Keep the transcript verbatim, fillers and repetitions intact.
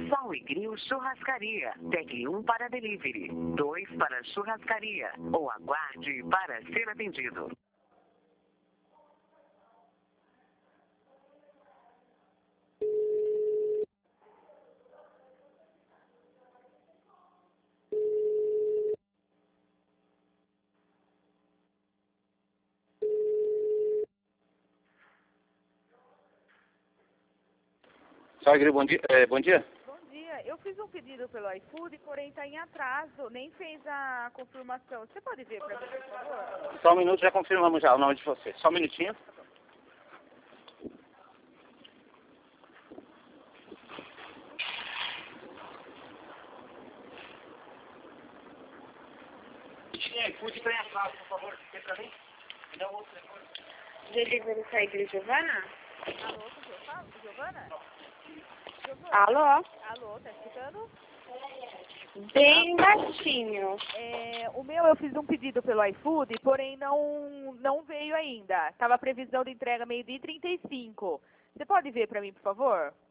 Sol e Grill Churrascaria. Pegue um para delivery, dois para churrascaria ou aguarde para ser atendido. Sol e Grill, bom dia. É, bom dia. Bom dia. Eu fiz um pedido pelo iFood, porém está em atraso. Nem fez a confirmação. Você pode ver para mim, por favor? Só um minuto, já confirmamos já o nome de você. Só um minutinho. iFood tem atraso, por favor. Tem pra mim? Me dá um outro telefone. Delivery Saída Giovana? Alô, com quem eu falo? Giovana? Giovana? Alô? Alô, tá escutando? Bem baixinho. É, o meu eu fiz um pedido pelo iFood, porém não, não veio ainda. Tava a previsão de entrega meio-dia e trinta e cinco. Você pode ver para mim, por favor?